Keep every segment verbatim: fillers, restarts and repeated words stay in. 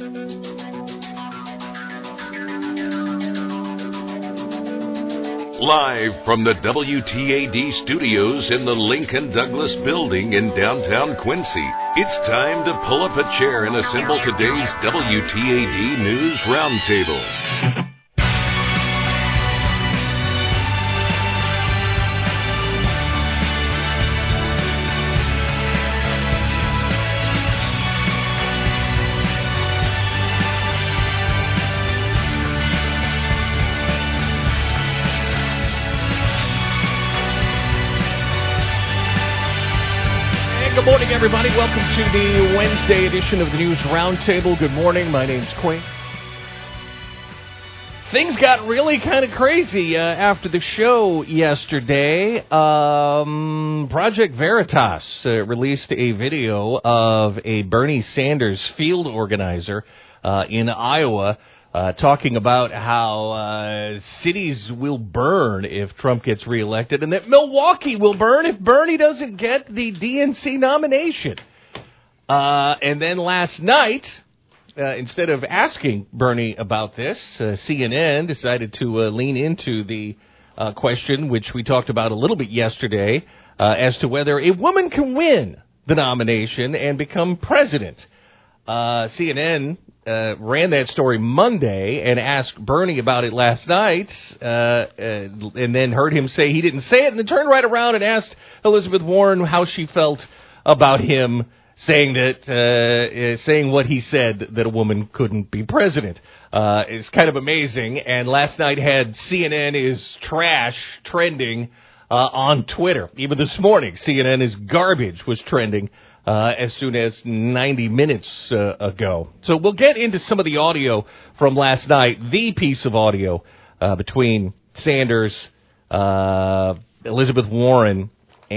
Live from the W T A D studios in the Lincoln Douglas building in downtown Quincy, it's time to pull up a chair and assemble today's W T A D News Roundtable. Good morning, everybody. Welcome to the Wednesday edition of the News Roundtable. Good morning. My name's Quinn. Things got really kind of crazy uh, after the show yesterday. Um, Project Veritas uh, released a video of a Bernie Sanders field organizer uh, in Iowa Uh, talking about how uh, cities will burn if Trump gets reelected and that Milwaukee will burn if Bernie doesn't get the D N C nomination. Uh, and then last night, uh, instead of asking Bernie about this, uh, C N N decided to uh, lean into the uh, question, which we talked about a little bit yesterday, uh, as to whether a woman can win the nomination and become president. Uh, C N N uh, ran that story Monday and asked Bernie about it last night, uh, uh, and then heard him say he didn't say it, and then turned right around and asked Elizabeth Warren how she felt about him saying that, uh, saying what he said, that a woman couldn't be president. Uh, it's kind of amazing, and last night had C N N is trash trending uh, on Twitter. Even this morning, C N N is garbage was trending Uh, as soon as ninety minutes uh, ago. So we'll get into some of the audio from last night, the piece of audio uh, between Sanders, uh, Elizabeth Warren,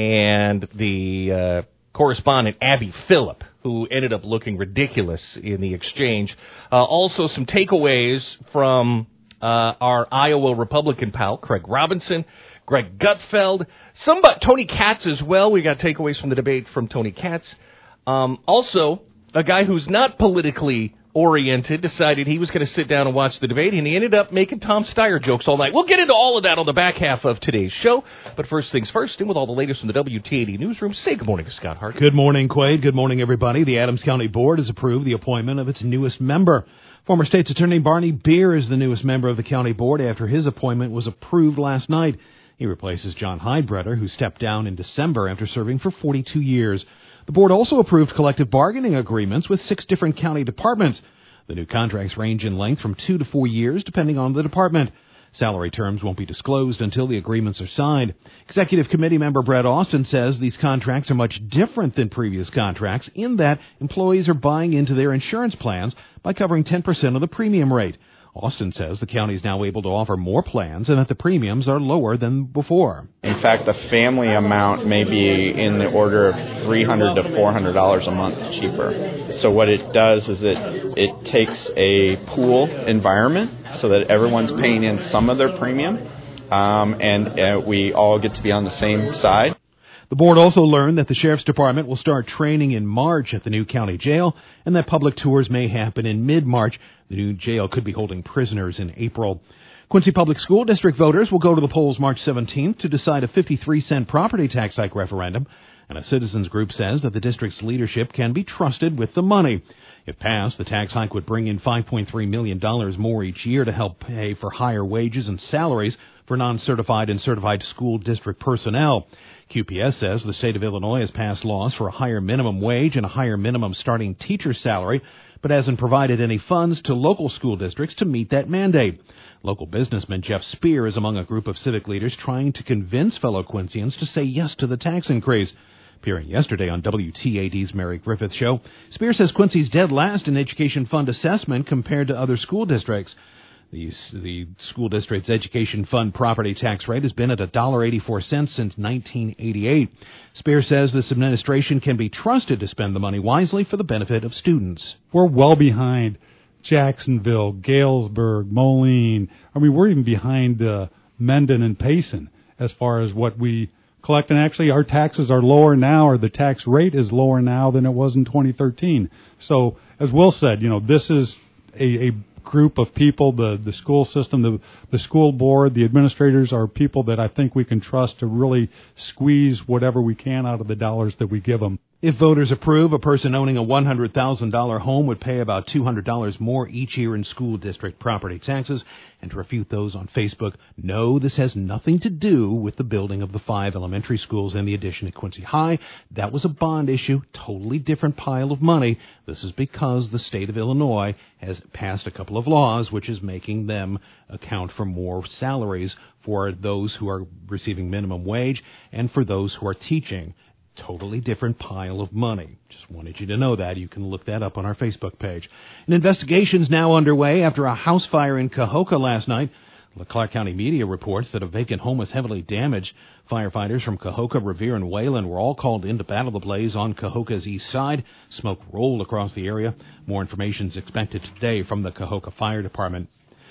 and the uh, correspondent Abby Phillip, who ended up looking ridiculous in the exchange. Uh, also some takeaways from uh, our Iowa Republican pal, Craig Robinson, Greg Gutfeld, somebody, Tony Katz as well. We got takeaways from the debate from Tony Katz. Um, also, a guy who's not politically oriented decided he was going to sit down and watch the debate, and he ended up making Tom Steyer jokes all night. We'll get into all of that on the back half of today's show. But first things first, and with all the latest from the W T A D newsroom, say good morning to Scott Hart. Good morning, Quaid. Good morning, everybody. The Adams County Board has approved the appointment of its newest member. Former State's Attorney Barney Beer is the newest member of the county board after his appointment was approved last night. He replaces John Heidbreder, who stepped down in December after serving for forty-two years. The board also approved collective bargaining agreements with six different county departments. The new contracts range in length from two to four years, depending on the department. Salary terms won't be disclosed until the agreements are signed. Executive Committee member Brett Austin says these contracts are much different than previous contracts in that employees are buying into their insurance plans by covering ten percent of the premium rate. Austin says the county is now able to offer more plans and that the premiums are lower than before. In fact, the family amount may be in the order of three hundred dollars to four hundred dollars a month cheaper. So what it does is it, it takes a pool environment so that everyone's paying in some of their premium, um, and uh, we all get to be on the same side. The board also learned that the Sheriff's Department will start training in March at the new county jail and that public tours may happen in mid-March. The new jail could be holding prisoners in April. Quincy Public School District voters will go to the polls March seventeenth to decide a fifty-three cent property tax hike referendum, and a citizens group says that the district's leadership can be trusted with the money. If passed, the tax hike would bring in five point three million dollars more each year to help pay for higher wages and salaries for non-certified and certified school district personnel. Q P S says the state of Illinois has passed laws for a higher minimum wage and a higher minimum starting teacher salary, but hasn't provided any funds to local school districts to meet that mandate. Local businessman Jeff Spear is among a group of civic leaders trying to convince fellow Quincyans to say yes to the tax increase. Appearing yesterday on W T A D's Mary Griffith Show, Spear says Quincy's dead last in education fund assessment compared to other school districts. The, the school district's education fund property tax rate has been at one dollar and eighty-four cents since nineteen eighty-eight. Spear says this administration can be trusted to spend the money wisely for the benefit of students. We're well behind Jacksonville, Galesburg, Moline. I mean, we're even behind uh, Mendon and Payson as far as what we collect. And actually, our taxes are lower now, or the tax rate is lower now than it was in twenty thirteen. So, as Will said, you know, this is a, a group of people, the, the school system, the, the school board, the administrators are people that I think we can trust to really squeeze whatever we can out of the dollars that we give them. If voters approve, a person owning a one hundred thousand dollars home would pay about two hundred dollars more each year in school district property taxes. And to refute those on Facebook, no, this has nothing to do with the building of the five elementary schools and the addition at Quincy High. That was a bond issue, totally different pile of money. This is because the state of Illinois has passed a couple of laws which is making them account for more salaries for those who are receiving minimum wage and for those who are teaching. Totally different pile of money. Just wanted you to know that. You can look that up on our Facebook page. An investigation's now underway after a house fire in Cahokia last night. The Clark County media reports that a vacant home was heavily damaged. Firefighters from Cahokia, Revere, and Wayland were all called in to battle the blaze on Cahokia's east side. Smoke rolled across the area. More information is expected today from the Cahokia Fire Department.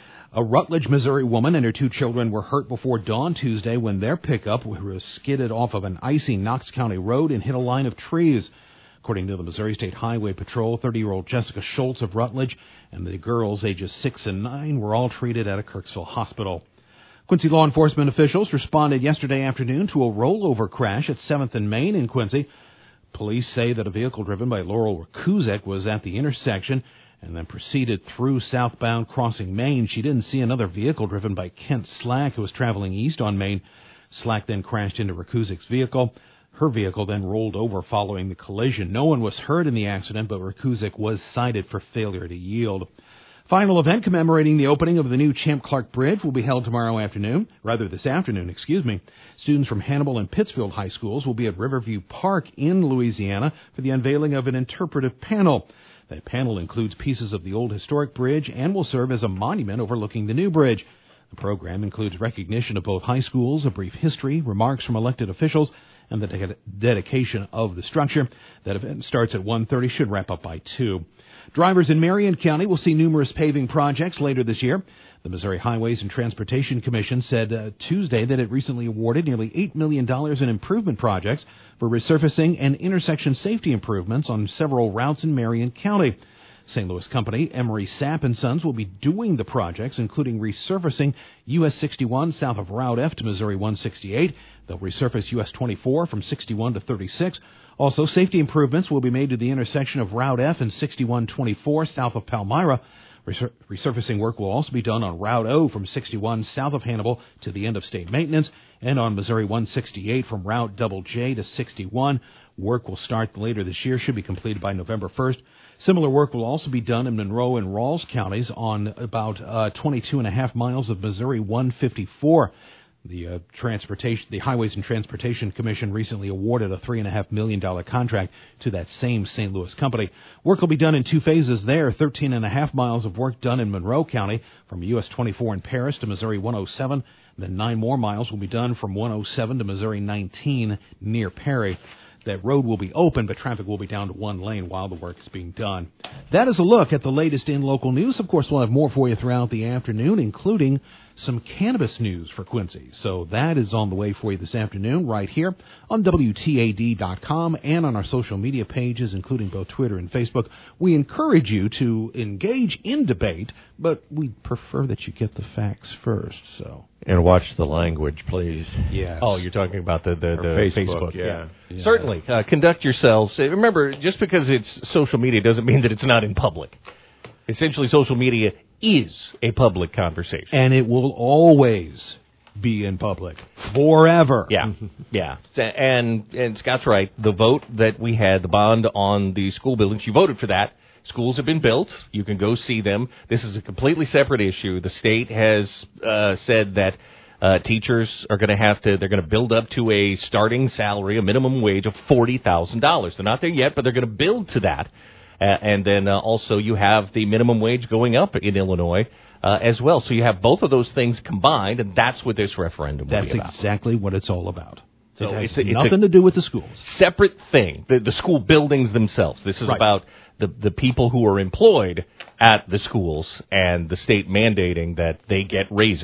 A Rutledge, Missouri woman and her two children were hurt before dawn Tuesday when their pickup was skidded off of an icy Knox County road and hit a line of trees. According to the Missouri State Highway Patrol, thirty-year-old Jessica Schultz of Rutledge and the girls ages six and nine were all treated at a Kirksville hospital. Quincy law enforcement officials responded yesterday afternoon to a rollover crash at seventh and Main in Quincy. Police say that a vehicle driven by Laurel Rakuzek was at the intersection and then proceeded through southbound crossing Main. She didn't see another vehicle driven by Kent Slack, who was traveling east on Main. Slack then crashed into Rakuzek's vehicle. Her vehicle then rolled over following the collision. No one was hurt in the accident, but Rakuzek was cited for failure to yield. Final event commemorating the opening of the new Champ Clark Bridge will be held tomorrow afternoon, rather this afternoon, excuse me. Students from Hannibal and Pittsfield High Schools will be at Riverview Park in Louisiana for the unveiling of an interpretive panel. That panel includes pieces of the old historic bridge and will serve as a monument overlooking the new bridge. The program includes recognition of both high schools, a brief history, remarks from elected officials, and the de- dedication of the structure. That event starts at one thirty, should wrap up by two. Drivers in Marion County will see numerous paving projects later this year. The Missouri Highways and Transportation Commission said uh, Tuesday that it recently awarded nearly eight million dollars in improvement projects for resurfacing and intersection safety improvements on several routes in Marion County. Saint Louis company Emery Sapp and Sons will be doing the projects, including resurfacing U S sixty-one south of Route F to Missouri one sixty-eight. They'll resurface U S twenty-four from sixty-one to thirty-six. Also, safety improvements will be made to the intersection of Route F and sixty-one twenty-four south of Palmyra. Resur- resurfacing work will also be done on Route O from sixty-one south of Hannibal to the end of state maintenance, and on Missouri one sixty-eight from Route Double J to sixty-one. Work will start later this year, should be completed by November first. Similar work will also be done in Monroe and Rawls counties on about uh, twenty-two and a half miles of Missouri one fifty-four. The uh, transportation, the Highways and Transportation Commission recently awarded a three and a half million dollar contract to that same Saint Louis company. Work will be done in two phases there. Thirteen and a half miles of work done in Monroe County from U S twenty-four in Paris to Missouri one oh seven. Then nine more miles will be done from one oh seven to Missouri nineteen near Perry. That road will be open, but traffic will be down to one lane while the work is being done. That is a look at the latest in local news. Of course, we'll have more for you throughout the afternoon, including some cannabis news for Quincy. So that is on the way for you this afternoon right here on W T A D dot com and on our social media pages, including both Twitter and Facebook. We encourage you to engage in debate, but we prefer that you get the facts first. So And watch the language, please. Yes. Oh, you're talking about the, the, the Facebook, Facebook. yeah. Yeah. Yeah. Certainly. Uh, conduct yourselves. uh, Remember, just because it's social media doesn't mean that it's not in public. Essentially, social media is a public conversation. And it will always be in public. Forever. Yeah, yeah. And, and Scott's right. The vote that we had, the bond on the school buildings, you voted for that. Schools have been built. You can go see them. This is a completely separate issue. The state has uh, said that uh, teachers are going to have to, they're going to build up to a starting salary, a minimum wage of forty thousand dollars. They're not there yet, but they're going to build to that. Uh, and then uh, also you have the minimum wage going up in Illinois uh, as well. So you have both of those things combined, and that's what this referendum will That's be about. exactly what it's all about. So it has it's a- it's nothing a- to do with the schools. Separate thing, the, the school buildings themselves. This is Right. about the, the people who are employed at the schools and the state mandating that they get raises.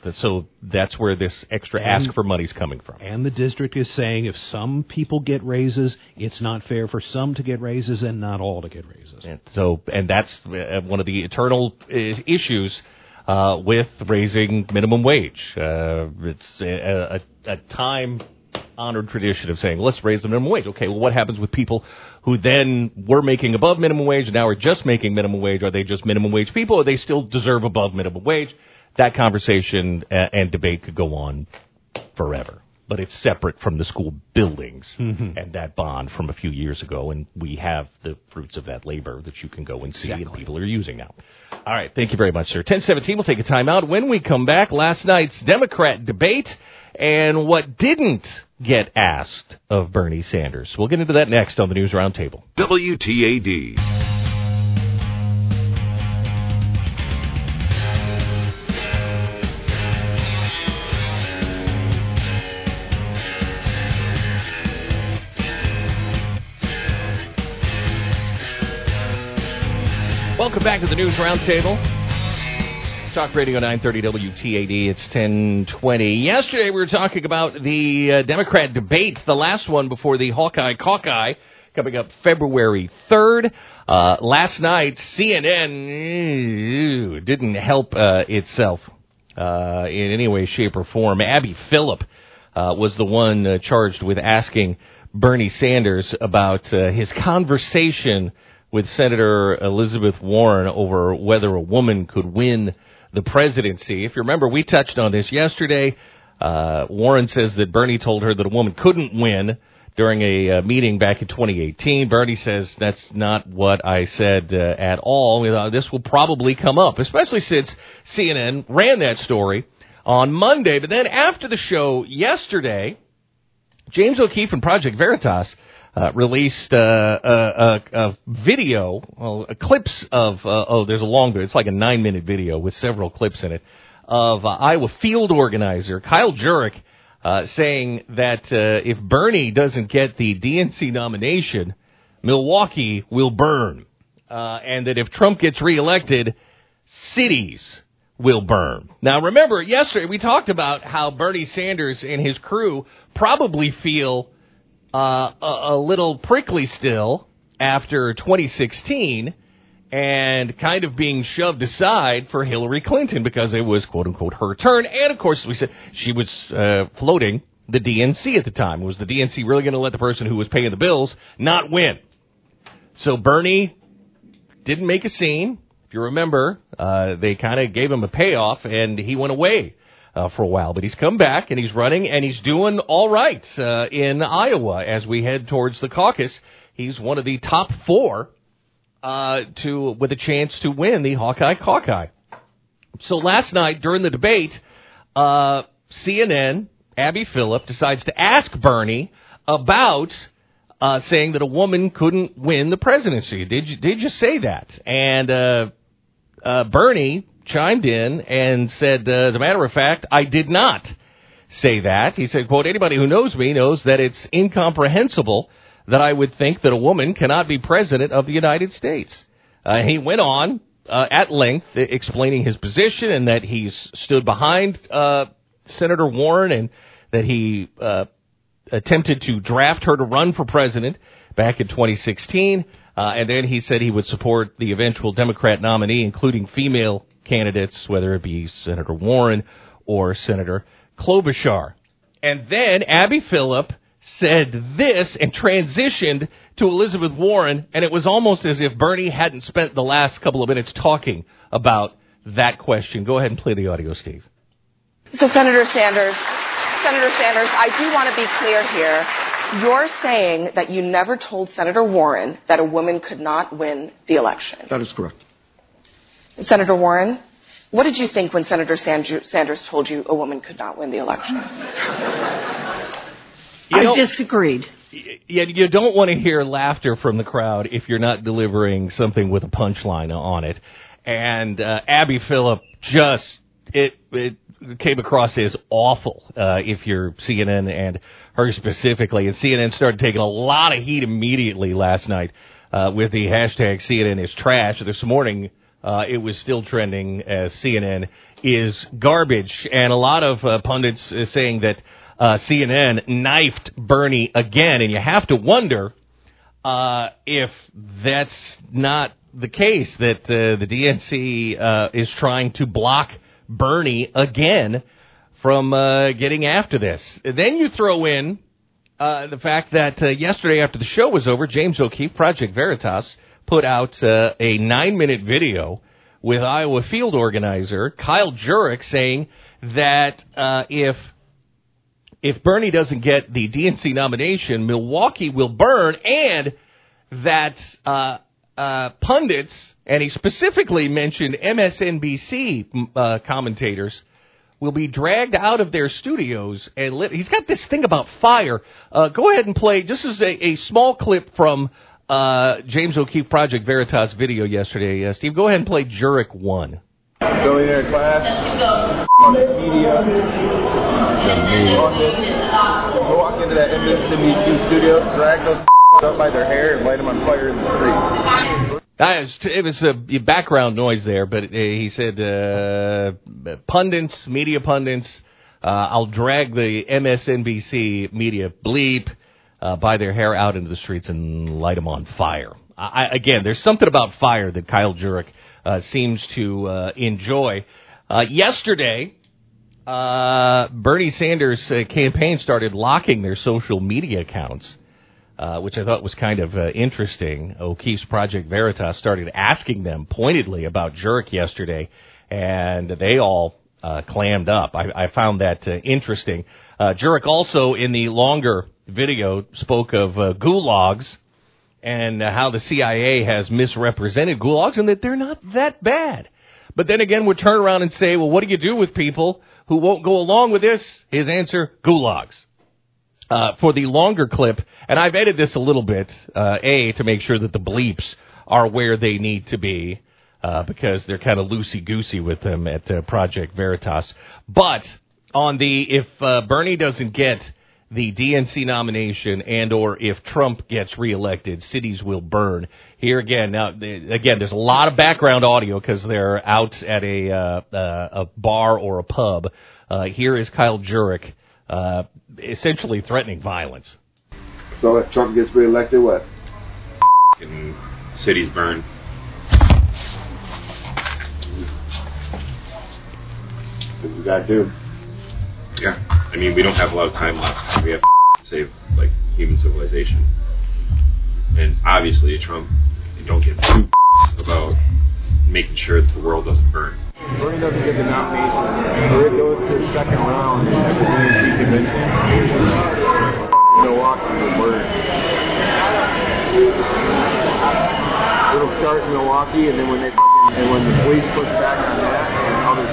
So that's where this extra And- ask for money's coming from. And the district is saying if some people get raises, it's not fair for some to get raises and not all to get raises. And so, and that's uh, one of the eternal is- issues uh, with raising minimum wage. Uh, it's a, a, a time-honored tradition of saying, let's raise the minimum wage. Okay, well, what happens with people who then were making above minimum wage and now are just making minimum wage? Are they just minimum wage people, or they still deserve above minimum wage? That conversation uh, and debate could go on forever. But it's separate from the school buildings mm-hmm. and that bond from a few years ago, and we have the fruits of that labor that you can go and see exactly. and people are using now. All right, thank you very much, sir. ten seventeen, we'll take a timeout. When we come back, last night's Democrat debate and what didn't get asked of Bernie Sanders. We'll get into that next on the News Roundtable. W T A D. Welcome back to the News Roundtable. Talk Radio nine thirty W T A D. It's ten twenty. Yesterday we were talking about the uh, Democrat debate, the last one before the Hawkeye Caucus, coming up February third. Uh, last night, C N N ew, didn't help uh, itself uh, in any way, shape, or form. Abby Phillip uh, was the one uh, charged with asking Bernie Sanders about uh, his conversation with Senator Elizabeth Warren over whether a woman could win the presidency. If you remember, we touched on this yesterday. Uh, Warren says that Bernie told her that a woman couldn't win during a uh, meeting back in twenty eighteen. Bernie says that's not what I said uh, at all. Uh, this will probably come up, especially since C N N ran that story on Monday. But then after the show yesterday, James O'Keefe and Project Veritas Uh, released uh, a, a, a video, well, a clips of, uh, oh, there's a longer, it's like a nine-minute video with several clips in it, of uh, Iowa field organizer Kyle Jurek uh, saying that uh, if Bernie doesn't get the D N C nomination, Milwaukee will burn. Uh, and that if Trump gets reelected, cities will burn. Now, remember, yesterday we talked about how Bernie Sanders and his crew probably feel Uh, a, a little prickly still after twenty sixteen and kind of being shoved aside for Hillary Clinton because it was, quote unquote, her turn. And, of course, we said she was uh, floating the D N C at the time. Was the D N C really going to let the person who was paying the bills not win? So Bernie didn't make a scene. If you remember, uh, they kind of gave him a payoff, and he went away. Uh, for a while, but he's come back and he's running and he's doing all right uh, in Iowa as we head towards the caucus. He's one of the top four uh, to with a chance to win the Hawkeye Caucus. So last night during the debate, uh, C N N, Abby Phillip decides to ask Bernie about uh, saying that a woman couldn't win the presidency. Did you did you say that? And uh, uh, Bernie chimed in and said, uh, as a matter of fact, I did not say that. He said, quote, anybody who knows me knows that it's incomprehensible that I would think that a woman cannot be president of the United States. Uh, he went on uh, at length explaining his position and that he's stood behind uh, Senator Warren and that he uh, attempted to draft her to run for president back in twenty sixteen. Uh, and then he said he would support the eventual Democrat nominee, including female candidates, whether it be Senator Warren or Senator Klobuchar. And then Abby Phillip said this and transitioned to Elizabeth Warren, and it was almost as if Bernie hadn't spent the last couple of minutes talking about that question. Go ahead and play the audio, Steve. So, Senator Sanders, Senator Sanders, I do want to be clear here. You're saying that you never told Senator Warren that a woman could not win the election. That is correct. Senator Warren, what did you think when Senator Sanders told you a woman could not win the election? You I disagreed. Yeah, you don't want to hear laughter from the crowd if you're not delivering something with a punchline on it. And uh, Abby Phillip just, it, it came across as awful uh, if you're C N N and her specifically. And C N N started taking a lot of heat immediately last night uh, with the hashtag C N N is trash. This morning, uh, it was still trending as C N N is garbage. And a lot of uh, pundits is saying that uh, C N N knifed Bernie again. And you have to wonder uh, if that's not the case, that uh, the D N C uh, is trying to block Bernie again from uh, getting after this. Then you throw in uh, the fact that uh, yesterday after the show was over, James O'Keefe, Project Veritas, put out uh, a nine-minute video with Iowa field organizer Kyle Jurek saying that uh, if if Bernie doesn't get the D N C nomination, Milwaukee will burn, and that uh, uh, pundits, and he specifically mentioned M S N B C uh, commentators, will be dragged out of their studios and lit. He's got this thing about fire. Uh, go ahead and play. This is a, a small clip from uh, James O'Keefe Project Veritas video yesterday. Uh, Steve, go ahead and play Jurek one. Billionaire class, on the media, go walk into that M S N B C studio, drag those up by their hair and light them on fire in the street. Uh, it was a background noise there, but he said, uh, pundits, media pundits, uh, I'll drag the M S N B C media bleep uh, by their hair out into the streets and light them on fire. I, again, there's something about fire that Kyle Jurek uh, seems to uh, enjoy. Uh, yesterday, uh, Bernie Sanders' uh, campaign started locking their social media accounts. Uh, which I thought was kind of uh, interesting. O'Keefe's Project Veritas started asking them pointedly about Jurek yesterday, and they all uh, clammed up. I, I found that uh, interesting. Uh, Jurek also, in the longer video, spoke of uh, gulags and uh, how the C I A has misrepresented gulags and that they're not that bad. But then again, would turn around and say, well, what do you do with people who won't go along with this? His answer, gulags. Uh, for the longer clip, and I've edited this a little bit, uh, A, to make sure that the bleeps are where they need to be, uh, because they're kind of loosey-goosey with them at uh, Project Veritas. But on the, if uh, Bernie doesn't get the D N C nomination and or if Trump gets reelected, cities will burn. Here again, now, again, there's a lot of background audio because they're out at a, uh, uh, a bar or a pub. Uh, here is Kyle Jurek. Uh, essentially threatening violence. So if Trump gets reelected, what? And cities burn. What we gotta do? Yeah, I mean, we don't have a lot of time left. We have to save, like, human civilization. And obviously, Trump, you don't get too about making sure that the world doesn't burn. Bernie doesn't get the nomination, or it goes to the second round at the D N C convention, Milwaukee will burn. It'll start in Milwaukee, and then when they fucking, and when the police push back on that, and other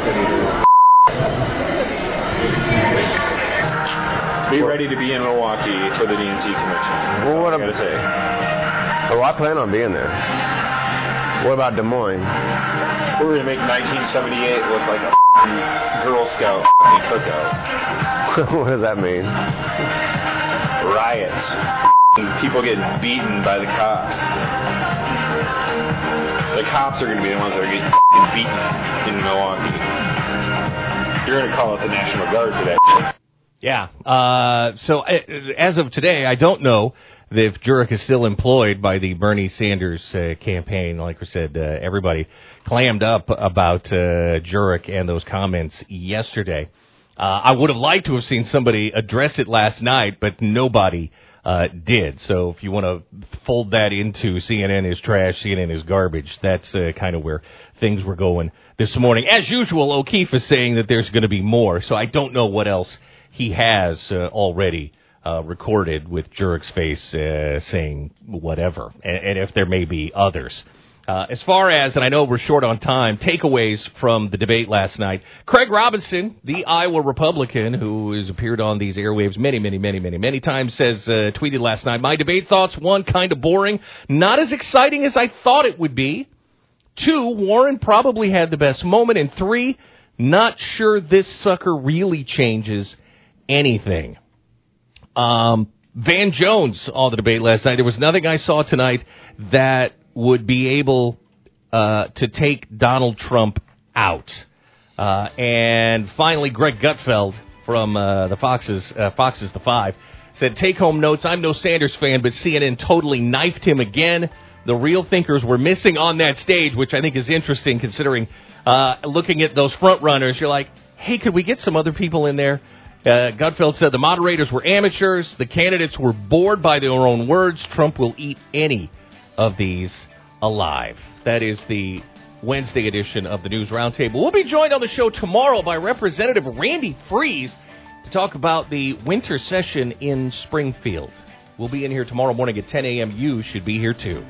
cities. Be ready to be in Milwaukee for the D N C convention. Well, what I gotta say. Oh, I plan on being there. What about Des Moines? We're gonna make nineteen seventy-eight look like a Girl Scout cookout. What does that mean? Riots. People getting beaten by the cops. The cops are gonna be the ones that are getting beaten in Milwaukee. You're gonna call it the National Guard for that shit. Yeah. Uh, so as of today, I don't know if Jurek is still employed by the Bernie Sanders uh, campaign. Like we said, uh, everybody clammed up about uh, Jurek and those comments yesterday. Uh, I would have liked to have seen somebody address it last night, but nobody uh, did. So if you want to fold that into C N N is trash, C N N is garbage, that's uh, kind of where things were going this morning. As usual, O'Keefe is saying that there's going to be more, so I don't know what else he has uh, already Uh, recorded with Jurek's face uh, saying whatever, and, and if there may be others. Uh, as far as, and I know we're short on time, takeaways from the debate last night, Craig Robinson, the Iowa Republican who has appeared on these airwaves many, many, many, many, many times, says, uh, tweeted last night, my debate thoughts, one, kind of boring, not as exciting as I thought it would be. Two, Warren probably had the best moment. And three, not sure this sucker really changes anything. Um, Van Jones on the debate last night. There was nothing I saw tonight that would be able uh, to take Donald Trump out. Uh, and finally, Greg Gutfeld from uh, the Foxes, uh, Foxes the Five, said, take-home notes, I'm no Sanders fan, but C N N totally knifed him again. The real thinkers were missing on that stage, which I think is interesting considering uh, looking at those front runners. You're like, hey, could we get some other people in there? Uh, Gutfeld said the moderators were amateurs. The candidates were bored by their own words. Trump will eat any of these alive. That is the Wednesday edition of the News Roundtable. We'll be joined on the show tomorrow by Representative Randy Freese to talk about the winter session in Springfield. We'll be in here tomorrow morning at ten a.m. You should be here, too.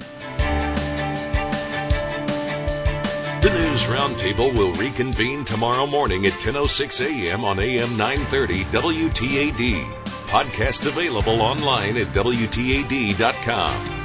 The News Roundtable will reconvene tomorrow morning at ten oh six a.m. on A M nine thirty W T A D. Podcast available online at W T A D dot com.